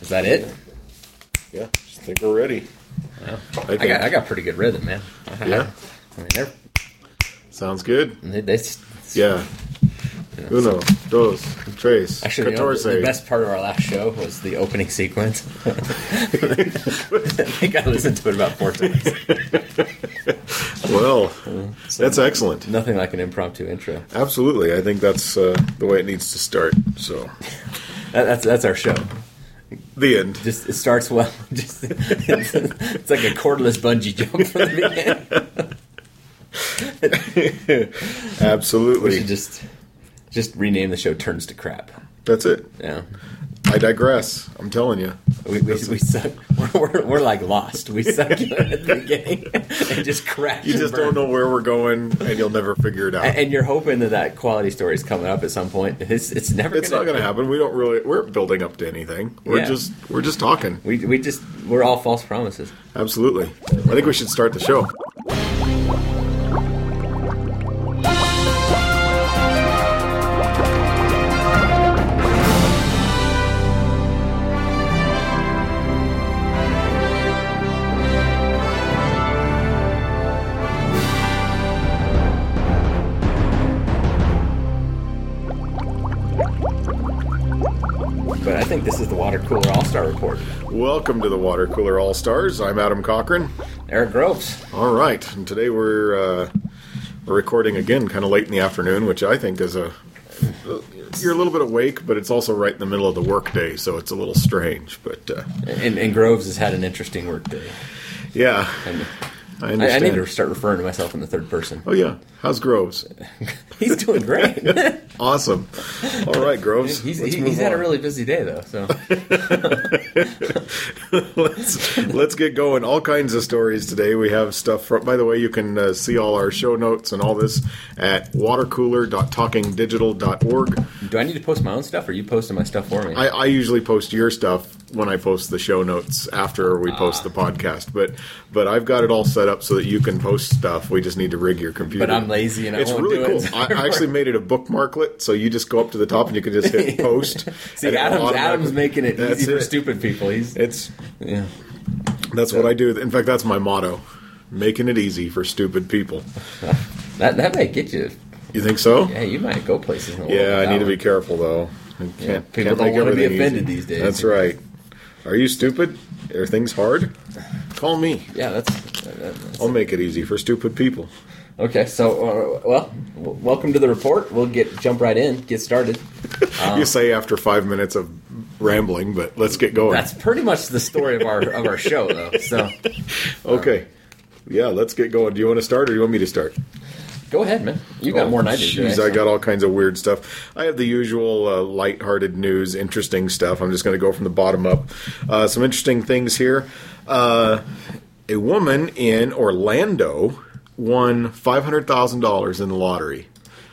that it? Yeah, I think we're ready. Yeah. I got pretty good rhythm, man. Yeah? I mean, Sounds good. Yeah. Uno, dos, tres, actually, the best part of our last show was the opening sequence. I think I listened to it about 4 times. Well, that's excellent. Nothing like an impromptu intro. Absolutely. I think that's the way it needs to start. So that's our show. The end. Just it starts well. It's like a cordless bungee jump from the beginning. Absolutely. We should just rename the show Turns to Crap. That's it. Yeah. I digress. I'm telling you. We suck. We're like lost. We suck at the beginning and just crash. You just don't know where we're going, and you'll never figure it out. And you're hoping that quality story is coming up at some point. It's never. It's not going to happen. We don't really. We're building up to anything. We're just talking. We're all false promises. Absolutely. I think we should start the show. But I think this is the Water Cooler All-Star Report. Welcome to the Water Cooler All-Stars. I'm Adam Cochran. Eric Groves. All right. And today we're recording again kind of late in the afternoon, which I think is you're a little bit awake, but it's also right in the middle of the workday, so it's a little strange. But and Groves has had an interesting workday. Yeah. I understand. I need to start referring to myself in the third person. Oh, yeah. How's Groves? He's doing great. Awesome. All right, Groves. He's had a really busy day, though. So let's get going. All kinds of stories today. We have stuff from, by the way, you can see all our show notes and all this at watercooler.talkingdigital.org. Do I need to post my own stuff, or are you posting my stuff for me? I usually post your stuff when I post the show notes after we post the podcast, but I've got it all set up so that you can post stuff. We just need to rig your computer. But I'm lazy and it's I won't really do cool. it. I actually made it a bookmarklet, so you just go up to the top and you can just hit post. See, Adam's making it easy for stupid people. That's what I do. In fact, that's my motto: making it easy for stupid people. That might get you. You think so? Yeah, you might go places in the world. Yeah, I need to be careful though. People don't want to be offended these days. That's right. Are you stupid? Are things hard? Call me. Yeah, that's I'll make it easy for stupid people. Okay, so welcome to the report. We'll jump right in, get started. You say after 5 minutes of rambling, but let's get going. That's pretty much the story of our show, though. So okay, yeah, let's get going. Do you want to start, or do you want me to start? Go ahead, man. You got more than I do. Jeez, I got all kinds of weird stuff. I have the usual lighthearted news, interesting stuff. I'm just going to go from the bottom up. Some interesting things here. A woman in Orlando won $500,000 in the lottery.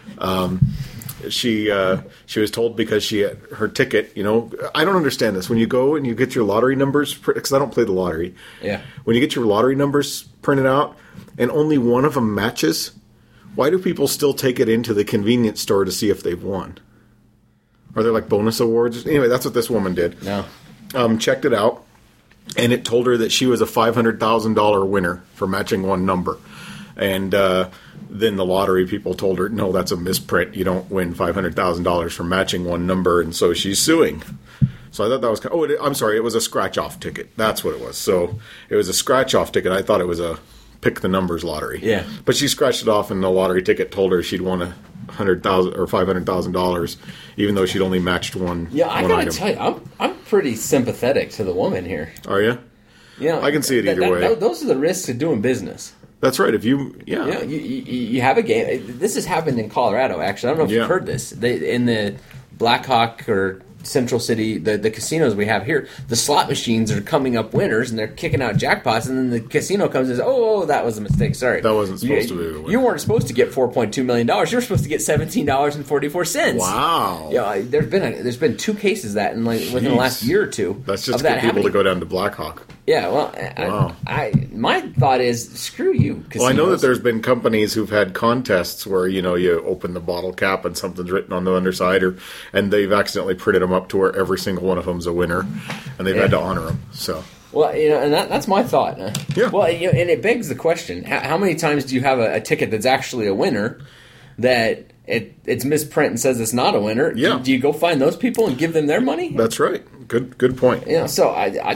She was told because she had her ticket. You know, I don't understand this. When you go and you get your lottery numbers, because I don't play the lottery. Yeah. When you get your lottery numbers printed out and only one of them matches, why do people still take it into the convenience store to see if they've won? Are there like bonus awards? Anyway, that's what this woman did. No. Checked it out, and it told her that she was a $500,000 winner for matching one number. And then the lottery people told her, no, that's a misprint. You don't win $500,000 for matching one number, and so she's suing. So I thought that was I'm sorry, it was a scratch-off ticket. That's what it was. So it was a scratch-off ticket. I thought it was a pick the numbers lottery. Yeah. But she scratched it off, and the lottery ticket told her she'd won $100,000 or $500,000, even though she'd only matched one. Yeah, I gotta item. tell you, I'm pretty sympathetic to the woman here. Are you? Yeah, I can see it either way. Those are the risks of doing business. That's right. If you have a game. This has happened in Colorado. Actually, I don't know if you've heard this. In the Blackhawk or Central City, the casinos we have here, the slot machines are coming up winners and they're kicking out jackpots, and then the casino comes and says, "Oh, that was a mistake. Sorry, that wasn't supposed to be the winner. You weren't supposed to get $4.2 million. You were supposed to get $17.44." Wow. Yeah, there's been 2 cases that within the last year or two. That's just good people to go down to Blackhawk. Yeah, well, Wow. my thought is, screw you. Well, I know that there's been companies who've had contests where, you open the bottle cap and something's written on the underside, and they've accidentally printed them up to where every single one of them's a winner, and they've had to honor them. So. Well, and that's my thought. Yeah. Well, and it begs the question: how many times do you have a ticket that's actually a winner that it's misprint and says it's not a winner? Yeah. Do you go find those people and give them their money? That's right. Good point. So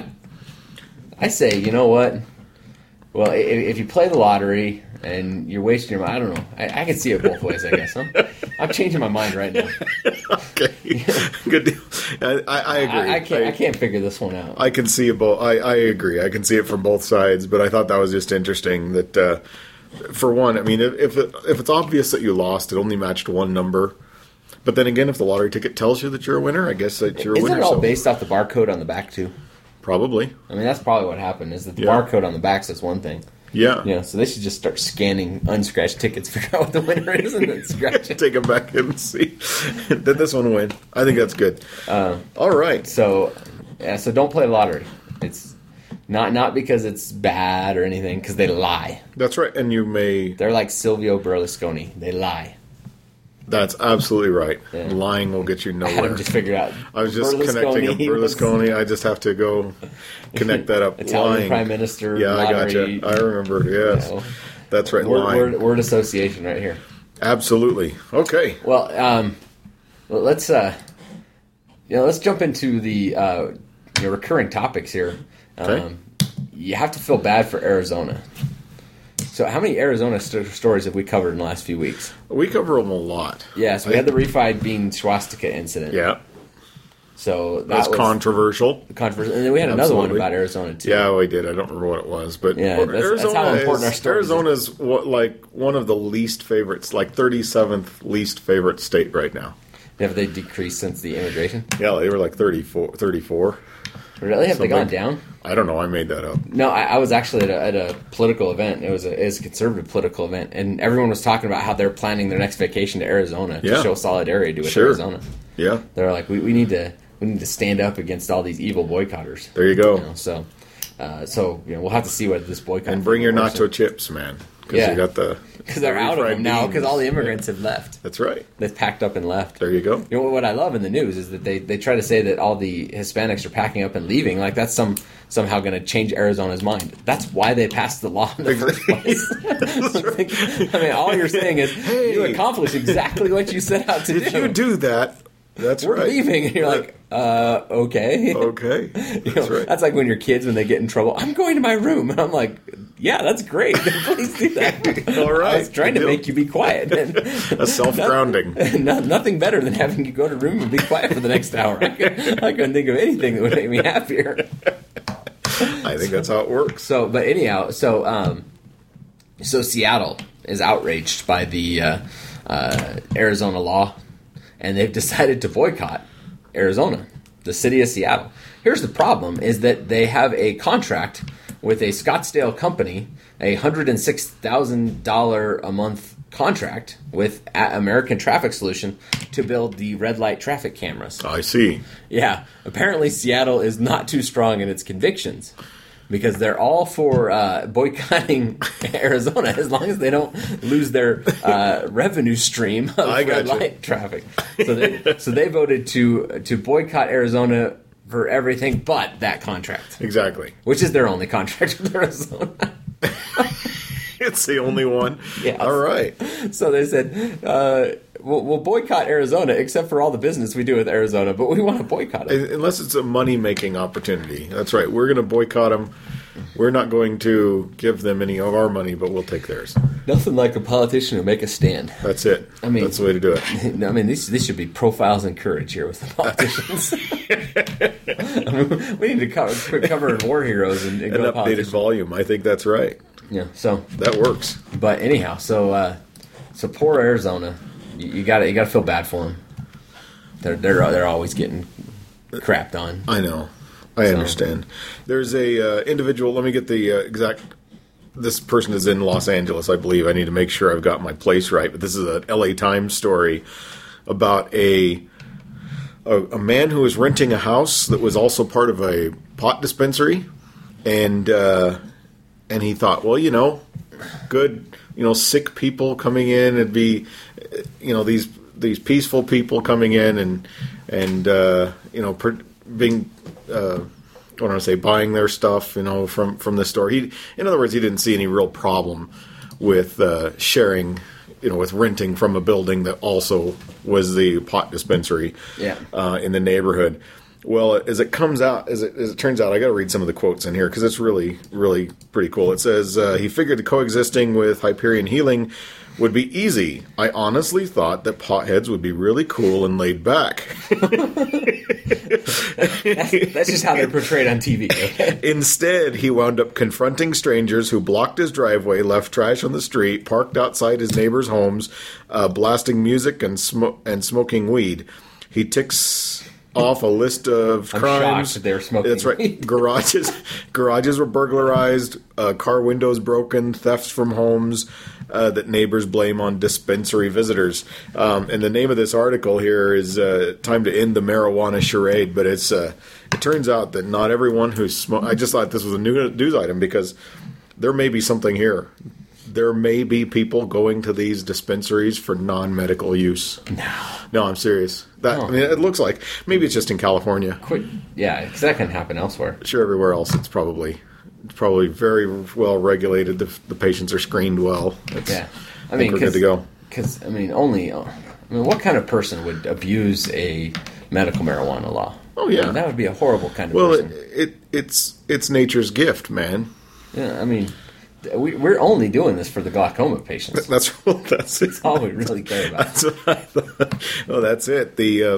I say, you know what? Well, if you play the lottery and you're wasting your money, I don't know. I can see it both ways, I guess. Huh? I'm changing my mind right now. Okay, good deal. I agree. I can't figure this one out. I can see it both. I agree. I can see it from both sides, but I thought that was just interesting. That for one, I mean, if it's obvious that you lost, it only matched one number. But then again, if the lottery ticket tells you that you're a winner, I guess that you're a winner. Isn't it all based off the barcode on the back too? Probably. I mean, that's probably what happened, is that the barcode on the back says one thing. Yeah. So they should just start scanning unscratched tickets, figure out what the winner is, and then scratch it. Take them back in and see. Did this one win? I think that's good. All right. So don't play lottery. It's not because it's bad or anything, because they lie. That's right. And They're like Silvio Berlusconi. They lie. That's absolutely right. Yeah. Lying will get you nowhere. Adam just figured out. I was just connecting a Berlusconi. I just have to go connect that up. Italian lying. Prime Minister. Yeah, lottery, I gotcha. I remember. Yes, that's right. Word association right here. Absolutely. Okay. Well, let's jump into the recurring topics here. Okay. You have to feel bad for Arizona. So how many Arizona stories have we covered in the last few weeks? We cover them a lot. Yeah, so we had the refried bean swastika incident. Yeah. So that's controversial. And then we had another one about Arizona, too. Yeah, we did. I don't remember what it was. But that's how important our story is. Arizona's one of the least favorites, like 37th least favorite state right now. Have they decreased since the immigration? Yeah, they were like 34. Really? Have they gone down? I don't know. I made that up. No, I was actually at a political event. It was a conservative political event, and everyone was talking about how they're planning their next vacation to Arizona to show solidarity with Arizona. Yeah, they're like, we need to stand up against all these evil boycotters. There you go. So we'll have to see what this boycott. And bring your nacho chips, man. Because they're out of them now because all the immigrants have left. That's right. They've packed up and left. There you go. You know what I love in the news is that they try to say that all the Hispanics are packing up and leaving. Like that's somehow going to change Arizona's mind. That's why they passed the law in the first place. I mean, all you're saying is you accomplished exactly what you set out to do. Did you do that? That's We're right. leaving, and you're like, okay. Okay. That's right. That's like when your kids, when they get in trouble, I'm going to my room. And I'm like, yeah, that's great. Please do that. All right. I was trying to make you be quiet. And a self-grounding. Nothing better than having you go to a room and be quiet for the next hour. I couldn't think of anything that would make me happier. I think that's how it works. But anyhow, so Seattle is outraged by the Arizona law. And they've decided to boycott Arizona, the city of Seattle. Here's the problem, is that they have a contract with a Scottsdale company, a $106,000 a month contract with American Traffic Solution to build the red light traffic cameras. I see. Yeah, apparently Seattle is not too strong in its convictions. Because they're all for boycotting Arizona as long as they don't lose their revenue stream of red light traffic. So they voted to boycott Arizona for everything but that contract. Exactly. Which is their only contract with Arizona. It's the only one. Yeah. All right. So they said, we'll boycott Arizona except for all the business we do with Arizona, but we want to boycott it. Unless it's a money-making opportunity. That's right. We're going to boycott them. We're not going to give them any of our money, but we'll take theirs. Nothing like a politician who make a stand. That's it. I mean, that's the way to do it. I mean, these should be profiles in courage here with the politicians. I mean, we need to cover war heroes and an updated volume. I think that's right. Yeah, so that works. But anyhow, so poor Arizona, you got to feel bad for them. They're always getting crapped on. I know. I understand. There's a individual. Let me get the exact. This person is in Los Angeles, I believe. I need to make sure I've got my place right. But this is an LA Times story about a man who was renting a house that was also part of a pot dispensary. and he thought, well, good, sick people coming in, it'd be, these peaceful people coming in and being, what do I want to say, buying their stuff, from the store. In other words, he didn't see any real problem with sharing, with renting from a building that also was the pot dispensary in the neighborhood. Well, as it turns out, I got to read some of the quotes in here because it's really, really pretty cool. It says, he figured coexisting with Hyperion Healing would be easy. I honestly thought that potheads would be really cool and laid back. That's just how they're portrayed on TV. Okay? Instead, he wound up confronting strangers who blocked his driveway, left trash on the street, parked outside his neighbors' homes, blasting music and smoking weed. He ticks off a list of crimes. Shocked they were smoking. That's right. Garages were burglarized, car windows broken, thefts from homes that neighbors blame on dispensary visitors. And the name of this article here is "Time to End the Marijuana Charade." But it turns out that not everyone who smokes. I just thought this was a news item because there may be something here. There may be people going to these dispensaries for non-medical use. No, I'm serious. I mean, it looks like maybe it's just in California. Yeah, because that can happen elsewhere. Sure, everywhere else it's probably very well regulated. The patients are screened well. I mean, we're good to go. Because what kind of person would abuse a medical marijuana law? Oh yeah, that would be a horrible kind of person. It's nature's gift, man. Yeah, I mean. We're only doing this for the glaucoma patients. That's all we really care about. That's what I thought. Oh, that's it.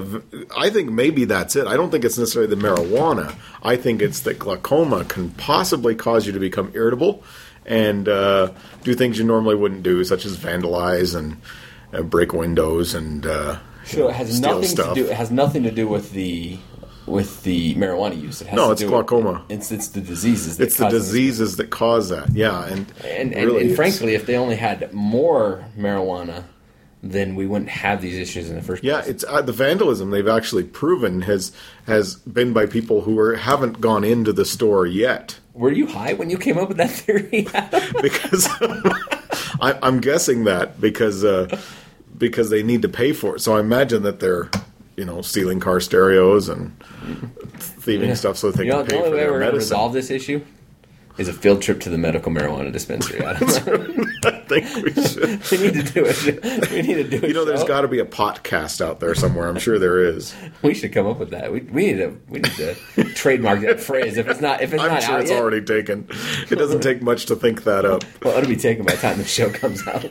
I think maybe that's it. I don't think it's necessarily the marijuana. I think it's that glaucoma can possibly cause you to become irritable and do things you normally wouldn't do, such as vandalize and break windows and it has steal nothing stuff. to do. It has nothing to do with the marijuana use. It has it's glaucoma. It's the diseases. That cause that. Yeah, and frankly, if they only had more marijuana, then we wouldn't have these issues in the first place. Yeah, it's the vandalism they've actually proven has been by people who haven't gone into the store yet. Were you high when you came up with that theory? Because I'm guessing that because they need to pay for it. So I imagine that they're stealing car stereos and thieving stuff so they can pay for their medicine. The only way we're going to resolve this issue is a field trip to the medical marijuana dispensary. I think we should. We need to do it. We need to do it. There's got to be a podcast out there somewhere. I'm sure there is. We should come up with that. We need to trademark that phrase. If it's not I'm sure it's yet. Already taken. It doesn't take much to think that up. Well, it'll be taken by the time the show comes out.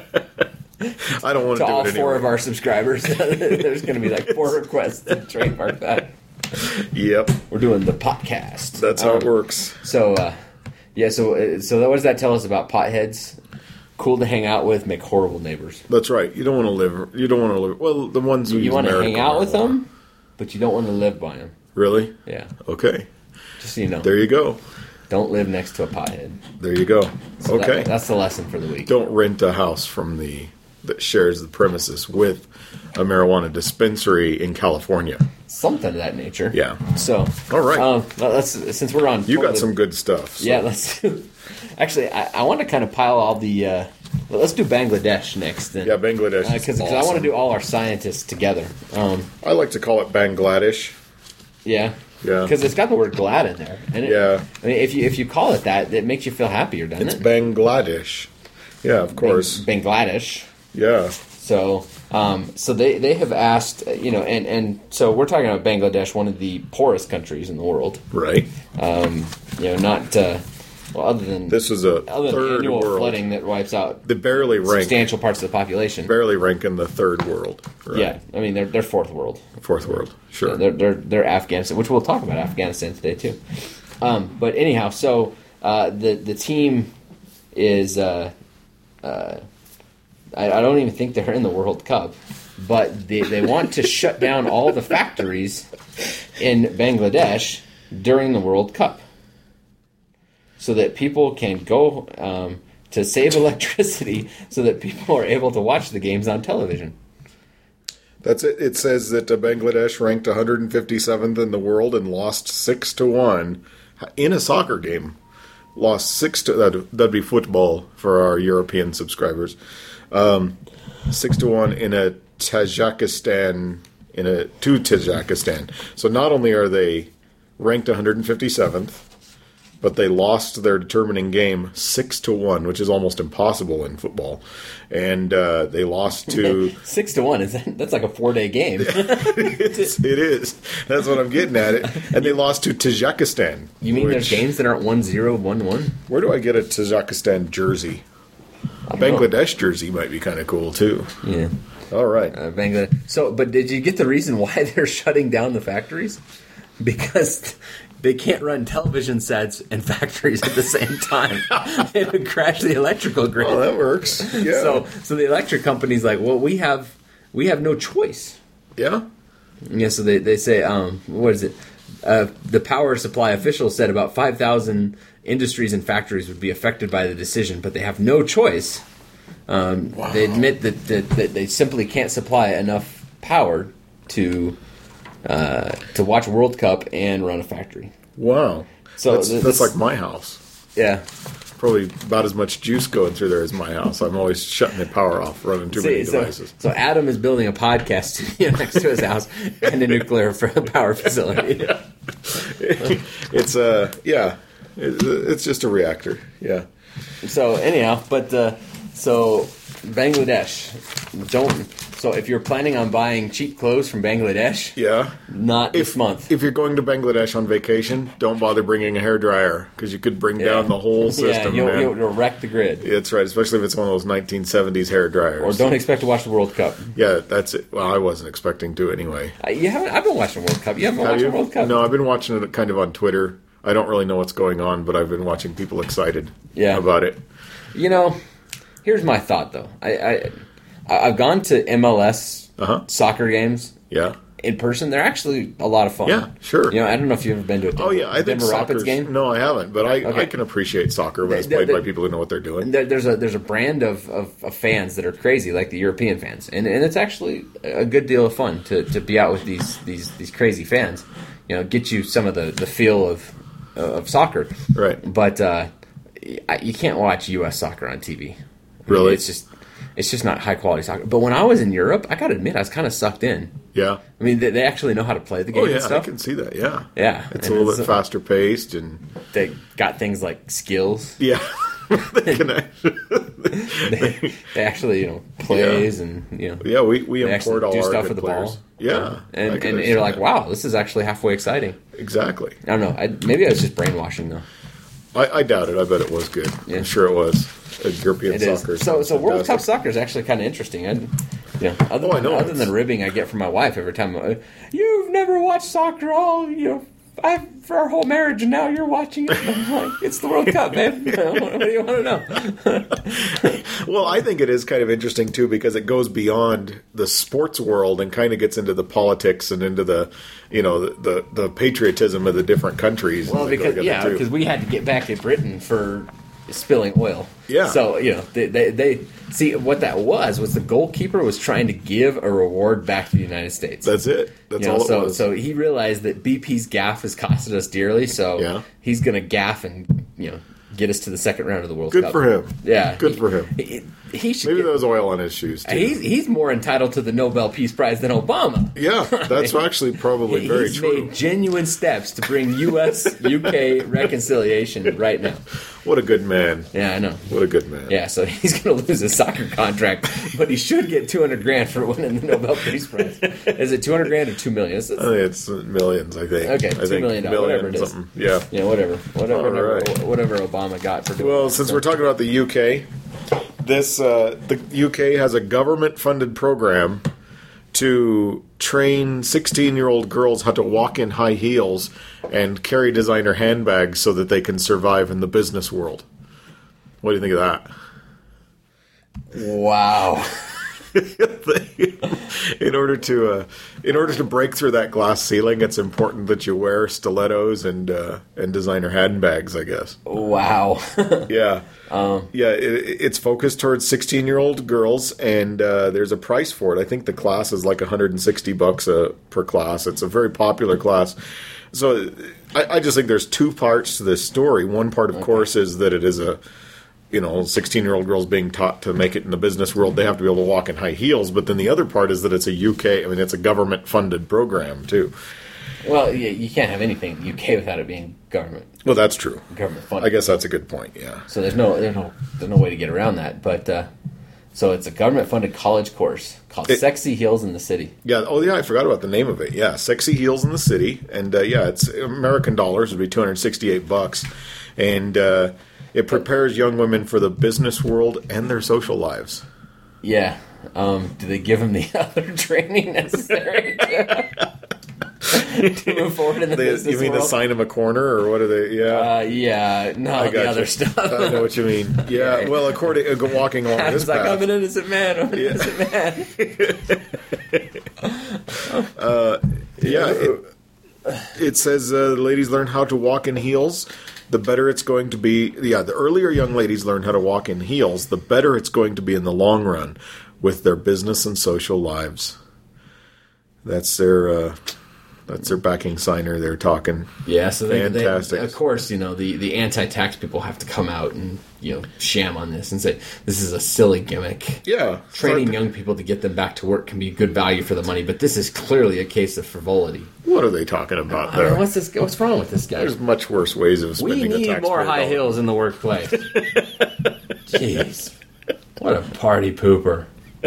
I don't want to do all it anyway. 4 of our subscribers. There's going to be like 4 requests to trademark that. Yep, we're doing the podcast. That's how it works. So, So what does that tell us about potheads? Cool to hang out with, make horrible neighbors. That's right. You don't want to live. Well, the ones who you want to hang out with them, but you don't want to live by them. Really? Yeah. Okay. Just so you know. There you go. Don't live next to a pothead. There you go. So okay. That's the lesson for the week. Don't rent a house that shares the premises with a marijuana dispensary in California. Something of that nature. Yeah. So, all right. Since we're on, you got some good stuff. So. Yeah. Let's do. Actually, I want to kind of pile all the. Let's do Bangladesh next. Then. Yeah, Bangladesh. Because awesome. I want to do all our scientists together. I like to call it Bangladesh. Yeah. Yeah. Because it's got the word glad in there. And yeah. I mean, if you call it that, it makes you feel happier, doesn't it? It's Bangladesh. Yeah, of course. Bangladesh. Yeah. So they have asked, and so we're talking about Bangladesh, one of the poorest countries in the world. Right. Not other than this is a third annual world flooding that wipes out substantial parts of the population. Barely rank in the third world. Right? Yeah, I mean they're fourth world. Fourth world, sure. They're Afghanistan, which we'll talk about Afghanistan today too. But anyhow, so the team is. I don't even think they're in the World Cup, but they want to shut down all the factories in Bangladesh during the World Cup so that people can go to save electricity so that people are able to watch the games on television. That's it. It says that Bangladesh ranked 157th in the world and lost 6-1. in a soccer game, lost 6-1. That'd be football for our European subscribers. 6-1 in a Tajikistan, to Tajikistan. So not only are they ranked 157th, but they lost their determining game 6-1, which is almost impossible in football. And they lost to 6-1. That's like a 4-day game. It is. That's what I'm getting at. And they lost to Tajikistan. You mean there's games that aren't 1-0, 1-1? Where do I get a Tajikistan jersey? A Bangladesh jersey might be kind of cool too. Yeah. All right. Bangladesh. So, but did you get the reason why they're shutting down the factories? Because they can't run television sets and factories at the same time. It would crash the electrical grid. Oh, that works. Yeah. So the electric company's like, well, we have no choice. Yeah. Yeah. So they say, what is it? The power supply official said about 5,000 industries and factories would be affected by the decision, but they have no choice. Wow. They admit that they simply can't supply enough power to watch World Cup and run a factory. Wow. So that's like my house. Yeah. Probably about as much juice going through there as my house. I'm always shutting the power off, running too many devices. So Adam is building a podcast studio next to his house and a nuclear power facility. Yeah. It's just a reactor. Yeah. So anyhow, so Bangladesh, So if you're planning on buying cheap clothes from Bangladesh, not this month. If you're going to Bangladesh on vacation, don't bother bringing a hairdryer because you could bring down the whole system. You'll wreck the grid. That's right, especially if it's one of those 1970s hairdryers. Or don't expect to watch the World Cup. Yeah, that's it. Well, I wasn't expecting to anyway. You haven't? I've been watching the World Cup. You haven't watched the World Cup? No, I've been watching it kind of on Twitter. I don't really know what's going on, but I've been watching people excited about it. Here's my thought, though. I've gone to MLS soccer games in person. They're actually a lot of fun. Yeah, sure. I don't know if you've ever been to a Denver Rapids game. No, I haven't, but I can appreciate soccer when it's played by people who know what they're doing. There's a brand of fans that are crazy, like the European fans, and it's actually a good deal of fun to be out with these crazy fans. Get you some of the feel of soccer. Right. But you can't watch U.S. soccer on TV. Really? It's just not high quality soccer. But when I was in Europe, I got to admit, I was kind of sucked in. Yeah. I mean, they actually know how to play the game and stuff. I can see that, yeah. Yeah. It's a little bit faster paced. And they got things like skills. Yeah. they actually, plays and, Yeah, we import all do our stuff good with the players. ball. Yeah. And you're like, wow, this is actually halfway exciting. Exactly. I don't know. Maybe I was just brainwashing, though. I doubt it. I bet it was good. Yeah. I'm sure it was. European soccer. So World Cup soccer is actually kind of interesting. Other than ribbing I get from my wife every time. You've never watched soccer for our whole marriage, and now you're watching it. I'm like, it's the World Cup, man. What do you want to know? Well, I think it is kind of interesting too because it goes beyond the sports world and kind of gets into the politics and into the the patriotism of the different countries. Well, because we had to get back at Britain for spilling oil. Yeah. So they see what that was the goalkeeper was trying to give a reward back to the United States. That's it. That's all it was. So he realized that BP's gaffe has costed us dearly. So he's going to gaff and get us to the second round of the World Cup. Good for him. Yeah. Good for him. He should Maybe there was oil on his shoes, too. He's more entitled to the Nobel Peace Prize than Obama. Yeah, that's actually probably very true. He's made genuine steps to bring U.S.-UK reconciliation right now. What a good man. Yeah, I know. What a good man. Yeah, so he's going to lose his soccer contract, but he should get $200,000 for winning the Nobel Peace Prize. Is it $200,000 or $2 million? I think it's millions, I think. Okay, $2 million, whatever it is. Something. Yeah. Yeah, whatever Obama got for doing it. Well, since we're talking about the UK, the UK has a government-funded program to train 16-year-old girls how to walk in high heels and carry designer handbags so that they can survive in the business world. What do you think of that? Wow. In order to break through that glass ceiling, it's important that you wear stilettos and designer handbags, I guess. Wow. Yeah. It's focused towards 16-year-old girls, and there's a price for it. I think the class is like $160 per class. It's a very popular class. So I just think there's two parts to this story. One part, of course, is that it is a 16-year-old girls being taught to make it in the business world. They have to be able to walk in high heels. But then the other part is that it's it's a government-funded program, too. Well, you can't have anything in the UK without it being government. Well, that's true. Government funded. I guess that's a good point, yeah. So there's no way to get around that. But so it's a government-funded college course called Sexy Heels in the City. Yeah. Oh, yeah. I forgot about the name of it. Yeah, Sexy Heels in the City, and it's American dollars would be $268, and it prepares young women for the business world and their social lives. Yeah. Do they give them the other training necessary to move forward in the business world? You mean to sign them a corner, or what are they? Yeah. No, the other stuff. I know what you mean. Yeah. Well, according walking along this path, I'm an innocent man. I'm an innocent man. It says ladies learn how to walk in heels. The better it's going to be. Yeah, the earlier young ladies learn how to walk in heels, the better it's going to be in the long run with their business and social lives. That's their backing signer. They're talking. Yeah, so fantastic. Of course, the anti-tax people have to come out and sham on this and say this is a silly gimmick. Yeah, training young people to get them back to work can be good value for the money, but this is clearly a case of frivolity. What are they talking about there? What's wrong with this guy? There's much worse ways of spending a taxpayer dollar. We need more high heels in the workplace. Jeez, what a party pooper!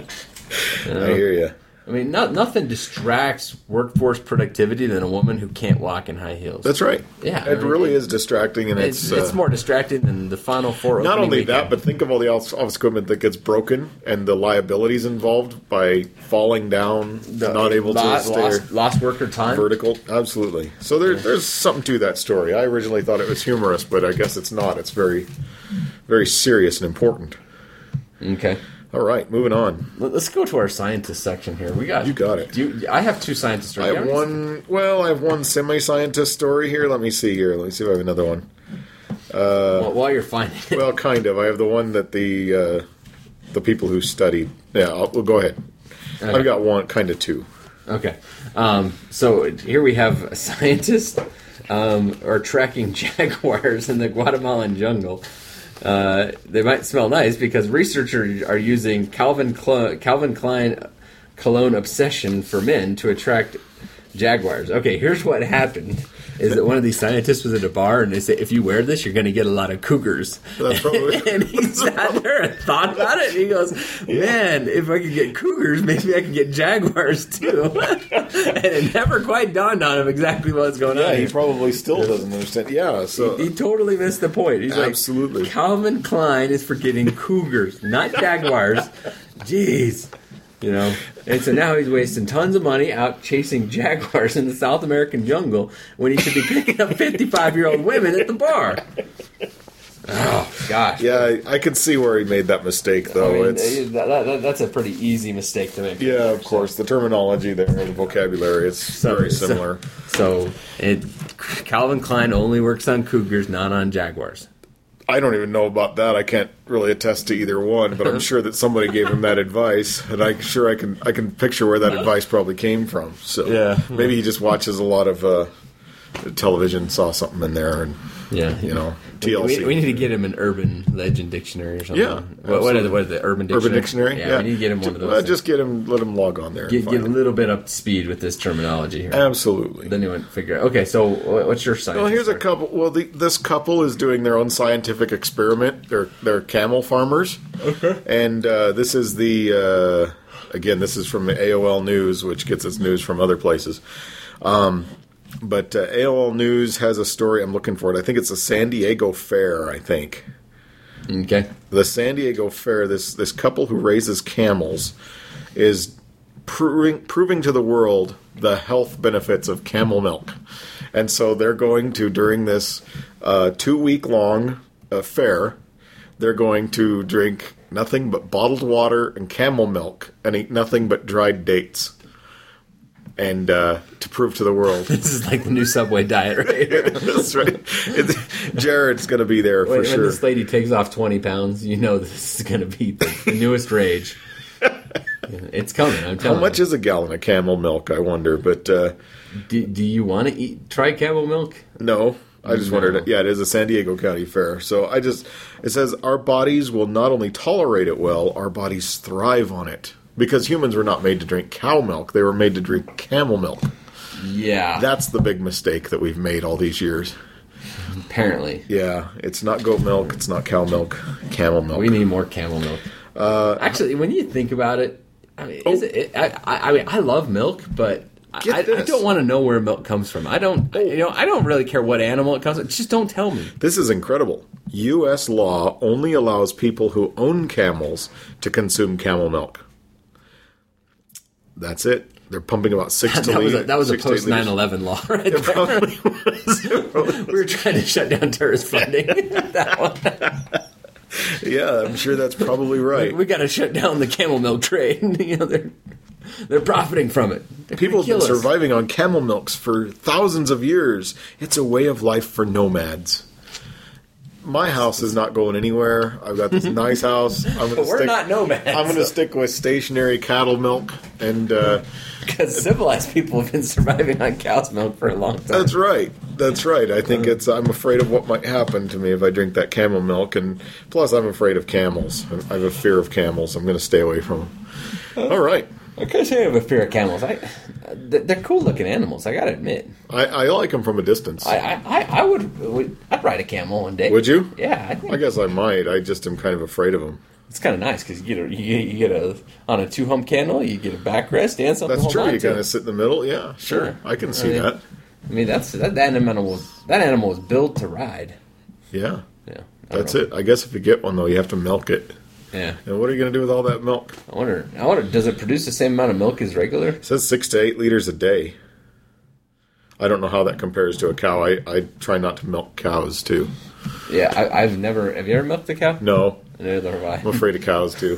I hear you. I mean, nothing distracts workforce productivity than a woman who can't walk in high heels. That's right. Yeah, it really is distracting, and it's more distracting than the Final Four. Not only weekend. that, but think of all the office equipment that gets broken and the liabilities involved by falling down, not able to stay lost worker time, vertical. Absolutely. So there's something to that story. I originally thought it was humorous, but I guess it's not. It's very, very serious and important. Okay. All right, moving on. Let's go to our scientist section here. You got it. I have two scientist stories. I have one semi-scientist story here. Let me see if I have another one. While you're finding it. Well, kind of. I have the one that the people who studied. Yeah, we'll go ahead. Okay. I've got one, kind of two. Okay. So here we have a scientist are tracking jaguars in the Guatemalan jungle. They might smell nice because researchers are using Calvin Klein cologne obsession for men to attract jaguars. Okay, here's what happened. Is that one of these scientists was at a bar and they say, if you wear this, you're going to get a lot of cougars. That's probably... And he sat there and thought about it. And he goes, man, if I could get cougars, maybe I could get jaguars too. And it never quite dawned on him exactly what's going on. Yeah, he probably still doesn't understand. Yeah, so he totally missed the point. He's absolutely. Like, Calvin Klein is for getting cougars, not jaguars. Jeez. And so now he's wasting tons of money out chasing jaguars in the South American jungle when he should be picking up 55-year-old women at the bar. Oh, gosh. Yeah, I can see where he made that mistake, though. I mean, that's a pretty easy mistake to make. Yeah, of course. The terminology there, the vocabulary, it's very similar. So Calvin Klein only works on cougars, not on jaguars. I don't even know about that. I can't really attest to either one, but I'm sure that somebody gave him that advice, and I can picture where that advice probably came from. So maybe he just watches a lot of television, saw something in there, and TLC. We need to get him an urban legend dictionary or something. Yeah, what are the urban dictionary? Urban dictionary. Yeah, we need to get him one of those. Just let him log on there. Get a little bit up to speed with this terminology here. Absolutely. Then you would figure out. Okay, so what's your science? Well, here's a couple. Well, this couple is doing their own scientific experiment. They're camel farmers. Okay. And this is this is from the AOL News, which gets its news from other places. But AOL News has a story. I'm looking for it. I think it's the San Diego Fair, I think. Okay. The San Diego Fair, this couple who raises camels is proving to the world the health benefits of camel milk. And so they're going to, during this 2-week-long fair, they're going to drink nothing but bottled water and camel milk and eat nothing but dried dates. And to prove to the world. This is like the new Subway diet, right? That's right. Jared's going to be there for sure. When this lady takes off 20 pounds, you know this is going to be the newest rage. It's coming, I'm telling you. How much is a gallon of camel milk, I wonder? But do you want to try camel milk? No. I just wondered. Yeah, it is a San Diego County Fair. So it says our bodies will not only tolerate it well, our bodies thrive on it. Because humans were not made to drink cow milk. They were made to drink camel milk. Yeah. That's the big mistake that we've made all these years. Apparently. Yeah. It's not goat milk. It's not cow milk. Camel milk. We need more camel milk. Actually, when you think about it, I mean, I love milk, but I don't want to know where milk comes from. I don't really care what animal it comes from. Just don't tell me. This is incredible. U.S. law only allows people who own camels to consume camel milk. That's it. They're pumping about 6 to 8 liters. That was a post 9/11 law, right? It probably was. We were trying to shut down terrorist funding. That one. Yeah, I'm sure that's probably right. We got to shut down the camel milk trade. They're profiting from it. People have been surviving on camel milks for thousands of years. It's a way of life for nomads. My house is not going anywhere. I've got this nice house. We're not nomads. I'm going to stick with stationary cattle milk. Because civilized people have been surviving on cow's milk for a long time. That's right. I think I'm afraid of what might happen to me if I drink that camel milk. And plus, I'm afraid of camels. I have a fear of camels. I'm going to stay away from them. All right. I can't say I have a fear of camels. They're cool-looking animals, I got to admit. I like them from a distance. I'd ride a camel one day. Would you? Yeah. I guess I might. I just am kind of afraid of them. It's kind of nice because you get on a 2-hump camel, you get a backrest and something. That's true. You kind of sit in the middle. Yeah, sure. Yeah. I can see that. I mean, that animal was built to ride. Yeah. That's it. I guess if you get one though, you have to milk it. Yeah. And what are you going to do with all that milk? I wonder. Does it produce the same amount of milk as regular? It says 6 to 8 liters a day. I don't know how that compares to a cow. I try not to milk cows too. Yeah, I've never. Have you ever milked a cow? No. Neither have I. I'm afraid of cows too.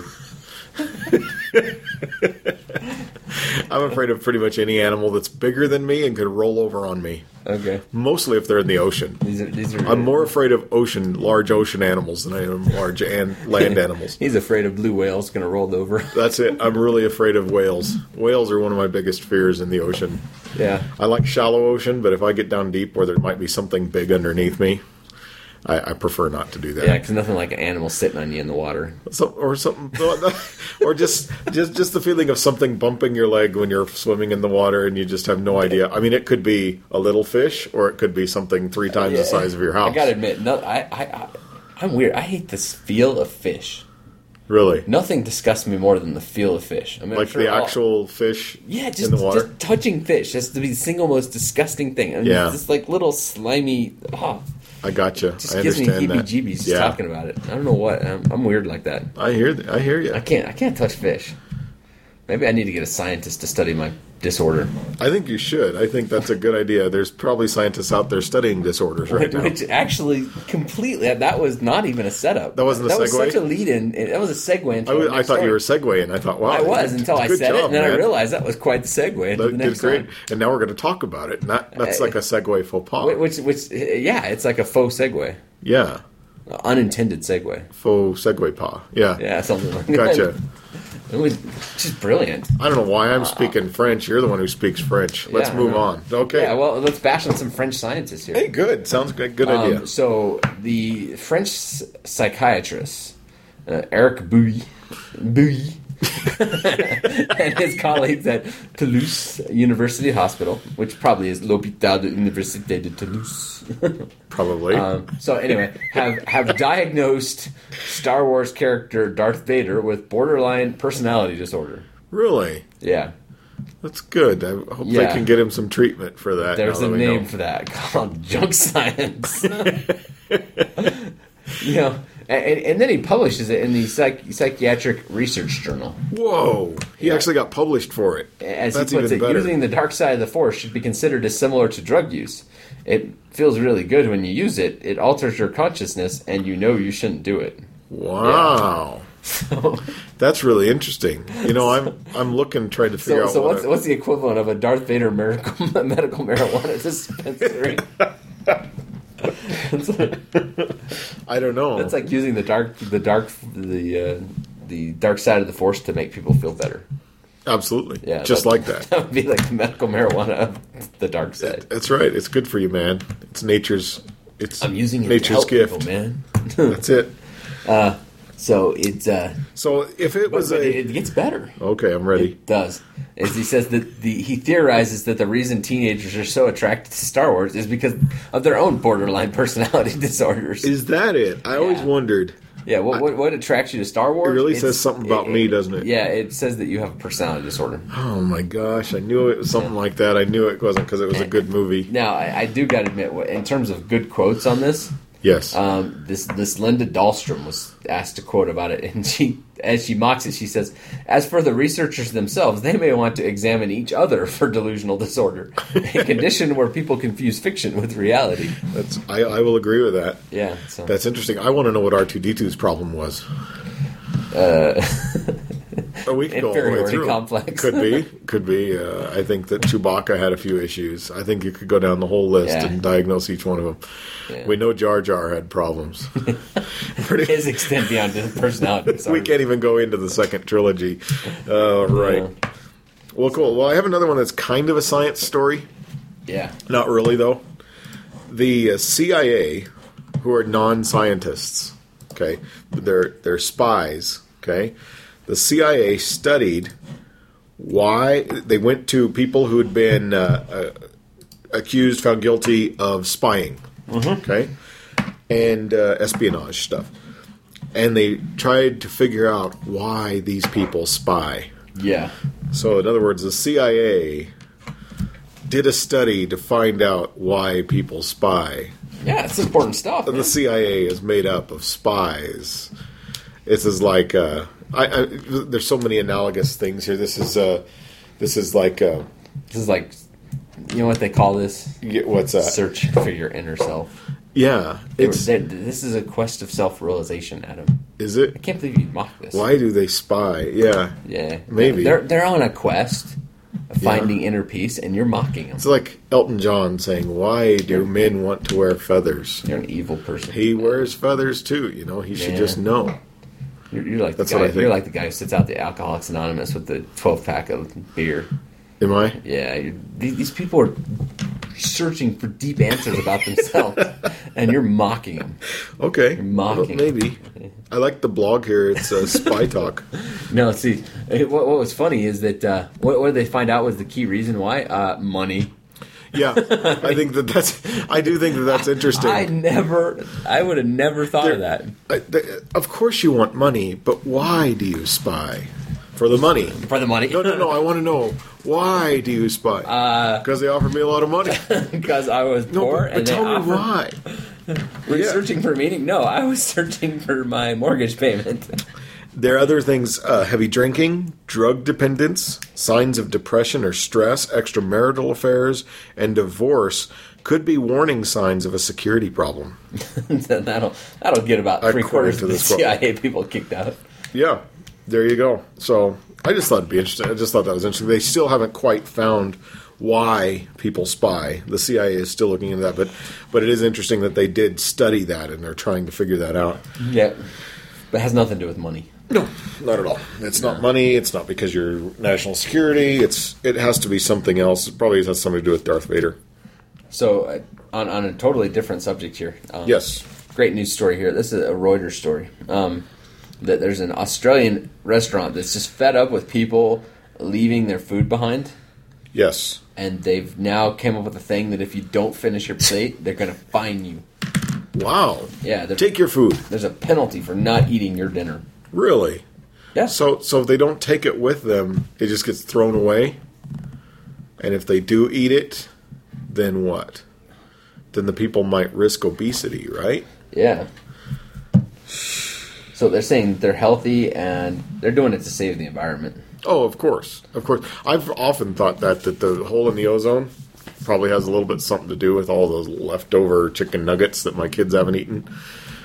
I'm afraid of pretty much any animal that's bigger than me and could roll over on me. Okay. Mostly if they're in the ocean. These are I'm more afraid of large ocean animals than I am large land animals. He's afraid of blue whales going to roll over. That's it. I'm really afraid of whales. Whales are one of my biggest fears in the ocean. Yeah. I like shallow ocean, but if I get down deep where there might be something big underneath me, I prefer not to do that. Yeah, because nothing like an animal sitting on you in the water. Or something, or just the feeling of something bumping your leg when you're swimming in the water and you just have no idea. I mean, it could be a little fish, or it could be something 3 times the size of your house. I gotta admit, I'm weird. I hate the feel of fish. Really? Nothing disgusts me more than the feel of fish. I mean, like the actual fish in the water? Just touching fish. That's the single most disgusting thing. I mean, it's just like little slimy... I gotcha. Just gives me heebie-jeebies just talking about it. I don't know what. I'm weird like that. I hear you. I can't touch fish. Maybe I need to get a scientist to study my disorder. I think you should. I think that's a good idea. There's probably scientists out there studying disorders right now. Which actually, completely, that was not even a setup. That wasn't a segue? That was such a lead-in. That was a segue into I thought you were segueing. I thought, wow. I was until I said it, and then I realized that was quite the segue into the next great. And now we're going to talk about it. And that's like a segue faux pas. Which, it's like a faux segue. Yeah. Unintended segue. Faux segue pas. Yeah. Yeah, something like that. Gotcha. It was just brilliant. I don't know why I'm speaking French. You're the one who speaks French. Let's move on. Okay. Yeah, well, let's bash on some French scientists here. Hey, good. Sounds good. Good idea. So, the French psychiatrist, Eric Bouy, and his colleagues at Toulouse University Hospital, which probably is l'Hôpital de l'Université de Toulouse. Probably. So anyway, have diagnosed Star Wars character Darth Vader with borderline personality disorder. Really? Yeah. That's good. I hope they can get him some treatment for that. There's a name for that called junk science. And then he publishes it in the Psychiatric Research Journal. Whoa! He actually got published for it. As he puts it, using the dark side of the Force should be considered as similar to drug use. It feels really good when you use it. It alters your consciousness, and you know you shouldn't do it. Wow. So that's really interesting. I'm looking, trying to figure out. So what's the equivalent of a Darth Vader medical marijuana dispensary? I don't know. That's like using the dark side of the Force to make people feel better. Absolutely. Yeah, just like that. That would be like the medical marijuana of the dark side. That's right. It's good for you, man. It's nature's. I'm using it nature's to help gift, people, man. That's it. So it's so if it was it gets better. Okay, I'm ready. It does. As he says that he theorizes that the reason teenagers are so attracted to Star Wars is because of their own borderline personality disorders. Is that it? I always wondered. Yeah, what attracts you to Star Wars? It really says something about me, doesn't it? Yeah, it says that you have a personality disorder. Oh my gosh, I knew it was something like that. I knew it wasn't because it was a good movie. Now, I do got to admit, in terms of good quotes on this, yes, this Linda Dahlstrom was asked to quote about it, and as she mocks it, she says, "As for the researchers themselves, they may want to examine each other for delusional disorder, a condition where people confuse fiction with reality." I will agree with that. Yeah, so. That's interesting. I want to know what R2-D2's problem was. We can inferiority complex. Could be. I think that Chewbacca had a few issues. I think you could go down the whole list and diagnose each one of them. Yeah. We know Jar Jar had problems. His extent beyond his personality. We can't even go into the second trilogy. Right. Yeah. Well, cool. Well, I have another one that's kind of a science story. Yeah. Not really, though. The CIA, who are non-scientists, okay, they're spies, okay. The CIA studied why they went to people who had been accused, found guilty of spying, okay, and espionage stuff, and they tried to figure out why these people spy. Yeah. So, in other words, the CIA did a study to find out why people spy. Yeah, it's important stuff. And the CIA is made up of spies. This is like there's so many analogous things here. This is like you know what they call this? What's that? Search for your inner self. Yeah, this is a quest of self-realization, Adam. Is it? I can't believe you'd mock this. Why do they spy? Yeah, maybe they're on a quest of finding inner peace, and you're mocking them. It's like Elton John saying, "Why do men want to wear feathers?" You're an evil person. He wears feathers too. He should just know. You're like the guy. You're like the guy who sits out the Alcoholics Anonymous with the 12-pack of beer. Am I? Yeah. These people are searching for deep answers about themselves, and you're mocking them. Okay. You're mocking. Well, maybe. I like the blog here. It's Spy Talk. No, see, what was funny is that what did they find out was the key reason why? Money. Yeah, I think I do think that's interesting. I would have never thought of that. Of course you want money, but why do you spy? For the money. For the money? No. I want to know, why do you spy? Because they offered me a lot of money. Because I was poor. But tell me why. Were you searching for meaning? No, I was searching for my mortgage payment. There are other things, heavy drinking, drug dependence, signs of depression or stress, extramarital affairs, and divorce could be warning signs of a security problem. That'll get about 3/4 of the CIA people kicked out. Yeah, there you go. So I just thought it'd be interesting. I just thought that was interesting. They still haven't quite found why people spy. The CIA is still looking into that, but it is interesting that they did study that and they're trying to figure that out. Yeah, but it has nothing to do with money. No, not at all. It's not money. It's not because you're national security. It has to be something else. It probably has something to do with Darth Vader. So, on a totally different subject here. Yes. Great news story here. This is a Reuters story. That there's an Australian restaurant that's just fed up with people leaving their food behind. Yes. And they've now came up with a thing that if you don't finish your plate, they're going to fine you. Wow. Yeah. Take your food. There's a penalty for not eating your dinner. Really? Yeah. So if they don't take it with them, it just gets thrown away? And if they do eat it, then what? Then the people might risk obesity, right? Yeah. So they're saying they're healthy and they're doing it to save the environment. Oh, of course. Of course. I've often thought that the hole in the ozone probably has a little bit something to do with all those leftover chicken nuggets that my kids haven't eaten.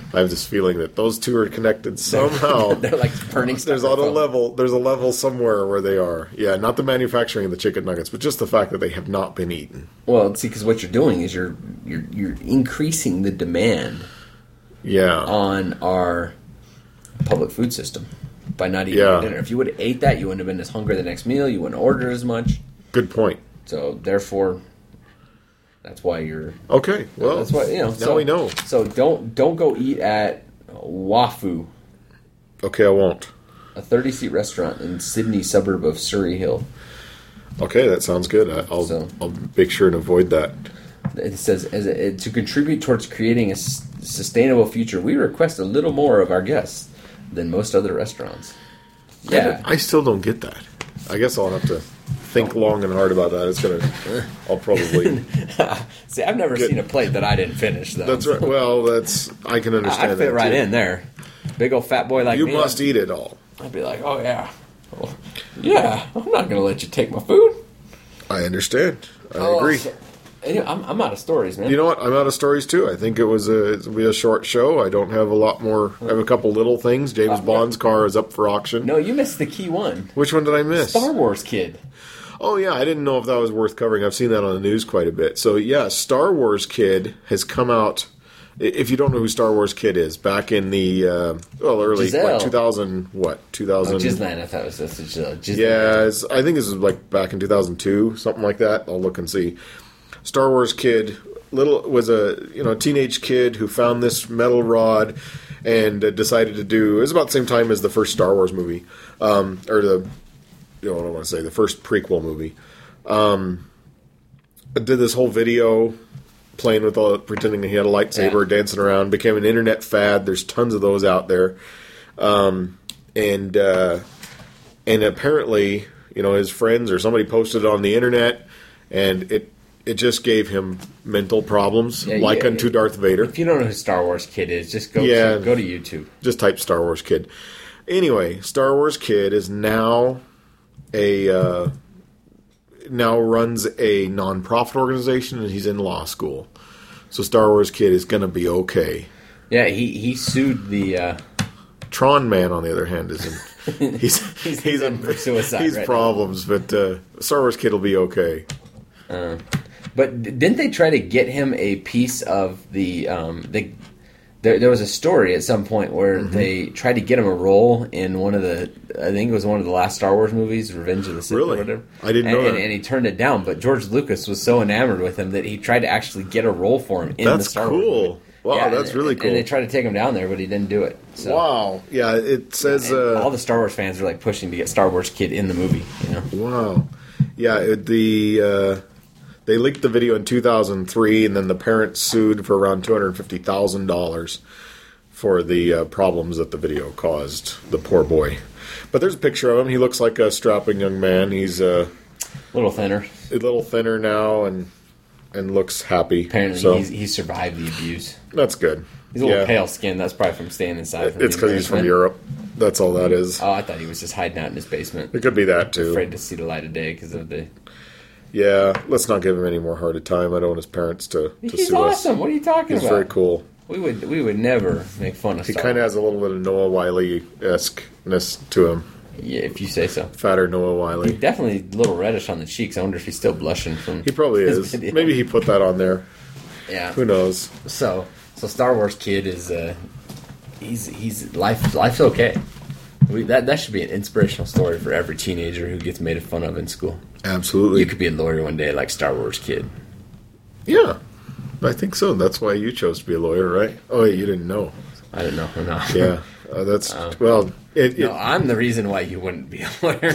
I have this feeling that those two are connected somehow. They're like burning stuff. There's a level somewhere where they are. Yeah, not the manufacturing of the chicken nuggets, but just the fact that they have not been eaten. Well, see, because what you're doing is you're increasing the demand. Yeah. On our public food system by not eating dinner. If you would have ate that, you wouldn't have been as hungry the next meal. You wouldn't have ordered as much. Good point. So therefore, that's why you're okay. Well, that's why now we know. So don't go eat at Wafu. Okay, I won't. A 30-seat restaurant in Sydney, suburb of Surrey Hill. Okay, that sounds good. I'll make sure and avoid that. It says, to contribute towards creating a sustainable future, we request a little more of our guests than most other restaurants. Yeah, I still don't get that. I guess I'll have to think long and hard about that. I'll probably. See, I've never seen a plate that I didn't finish, though. That's right. Well, I can understand. I fit right in there. Big old fat boy like me. You must eat it all. I'd be like, oh yeah, yeah. I'm not going to let you take my food. I understand. I agree. So, anyway, I'm out of stories, man. You know what? I'm out of stories too. I think it'll be a short show. I don't have a lot more. I have a couple little things. James Bond's car is up for auction. No, you missed the key one. Which one did I miss? Star Wars Kid. Oh yeah, I didn't know if that was worth covering. I've seen that on the news quite a bit. So yeah, Star Wars Kid has come out. If you don't know who Star Wars Kid is, back in the early 2000 2000. Ghislaine, I thought it was Ghislaine. Yeah, I think this was like back in 2002, something like that. I'll look and see. Star Wars Kid was a teenage kid who found this metal rod and decided to do. It was about the same time as the first Star Wars movie, or the I don't want to say the first prequel movie. Did this whole video playing with pretending that he had a lightsaber, dancing around, became an internet fad. There's tons of those out there, and apparently, his friends or somebody posted it on the internet, and it just gave him mental problems, unto Darth Vader. If you don't know who Star Wars Kid is, just go to YouTube. Just type Star Wars Kid. Anyway, Star Wars Kid is now runs a nonprofit organization, and he's in law school. So Star Wars Kid is going to be okay. Yeah, he sued the Tron Man, on the other hand, is in he's in for suicide. He's problems, but Star Wars Kid will be okay. But didn't they try to get him a piece of the There was a story at some point where they tried to get him a role in one of the, I think it was one of the last Star Wars movies, Revenge of the Sith or whatever. I didn't know that. And he turned it down, but George Lucas was so enamored with him that he tried to actually get a role for him in the Star Wars movie. Wow, that's really cool. And they tried to take him down there, but he didn't do it. So. Wow. Yeah, it says... all the Star Wars fans are like pushing to get Star Wars Kid in the movie. Wow. Yeah, they leaked the video in 2003, and then the parents sued for around $250,000 for the problems that the video caused the poor boy. But there's a picture of him. He looks like a strapping young man. He's a little thinner now, and looks happy. Apparently, he survived the abuse. That's good. He's a little pale skin. That's probably from staying inside. It's because he's from Europe. That's all that is. Oh, I thought he was just hiding out in his basement. It could be that too. Afraid to see the light of day because of the. Yeah, let's not give him any more hard a time. I don't want his parents to sue us. He's awesome. What are you talking about? He's very cool. We would never make fun of He kind of has a little bit of Noah Wiley-esque-ness to him. Yeah, if you say so. Fatter Noah Wiley. He's definitely a little reddish on the cheeks. I wonder if he's still blushing from. He probably is. Video. Maybe he put that on there. Yeah. Who knows? So Star Wars Kid is he's life's okay. That should be an inspirational story for every teenager who gets made fun of in school. Absolutely. You could be a lawyer one day like Star Wars Kid. Yeah, I think so. That's why you chose to be a lawyer, right? Oh, wait, you didn't know. I didn't know. No. Yeah, that's well. No, I'm the reason why you wouldn't be a lawyer.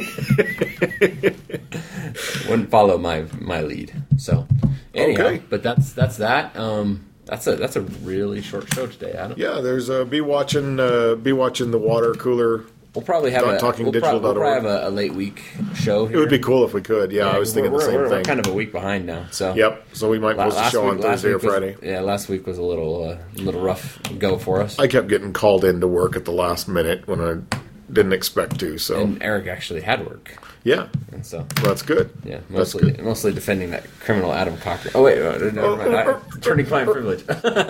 Wouldn't follow my lead. So anyhow, okay. But that's that. That's a really short show today, Adam. Yeah, there's be watching the water cooler. We'll probably have we'll probably have a late week show here. It would be cool if we could. Yeah, I was thinking the same thing. We're kind of a week behind now. So yep. So we might post a show on Thursday or Friday. Last week was a little rough go for us. I kept getting called into work at the last minute when didn't expect to. So and Eric actually had work. Yeah, and so that's good. Yeah, mostly defending that criminal Adam Cochran. Oh wait, never mind. Attorney-client privilege.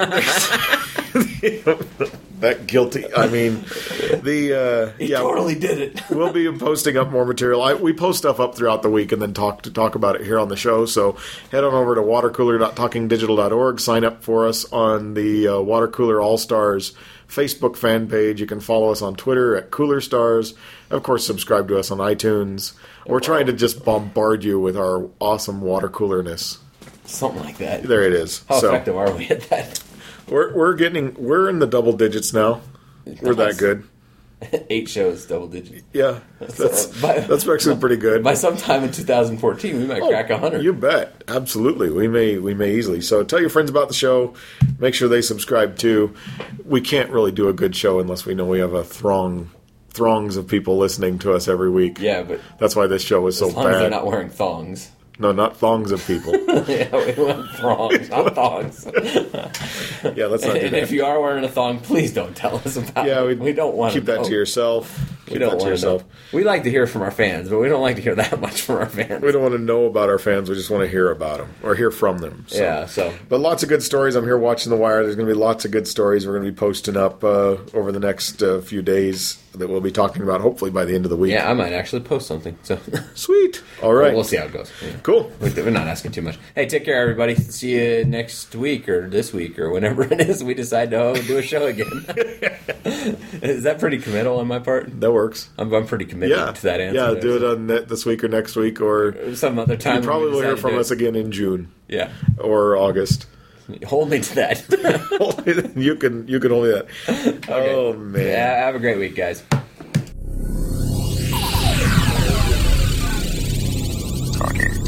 That guilty. I mean, he totally did it. We'll be posting up more material. We post stuff up throughout the week and then talk about it here on the show. So head on over to watercooler.talkingdigital.org. Sign up for us on the Watercooler All Stars Facebook fan page. You can follow us on Twitter at Cooler Stars. Of course, subscribe to us on iTunes. We're trying to just bombard you with our awesome water coolerness. Something like that. There it is. How effective are we at that? We're in the double digits now. We're that good. 8 shows, double digits. Yeah, that's actually pretty good. By sometime in 2014, we might crack 100. You bet, absolutely. We may easily. So tell your friends about the show. Make sure they subscribe too. We can't really do a good show unless we know we have a throngs of people listening to us every week. Yeah, but that's why this show is so bad. As long as they're not wearing thongs. No, not thongs of people. Yeah, we want thongs, not thongs. Yeah, let's not do and that. if you are wearing a thong, please don't tell us about it. We don't want to keep that to yourself. We don't want to know. We like to hear from our fans, but we don't like to hear that much from our fans. We don't want to know about our fans. We just want to hear about them or hear from them. So. But lots of good stories. I'm here watching The Wire. There's going to be lots of good stories we're going to be posting up over the next few days that we'll be talking about, hopefully by the end of the week. Yeah, I might actually post something. So Sweet. All right. We'll see how it goes. Yeah. Cool. We're not asking too much. Hey, take care, everybody. See you next week or this week or whenever it is we decide to do a show again. Is that pretty committal on my part? That works. I'm pretty committed to that answer. Yeah, do it on this week or next week or some other time. You probably will hear from us again in June. Yeah. Or August. Hold me to that. You can hold me that. Okay. Oh, man. Yeah, have a great week, guys. Talking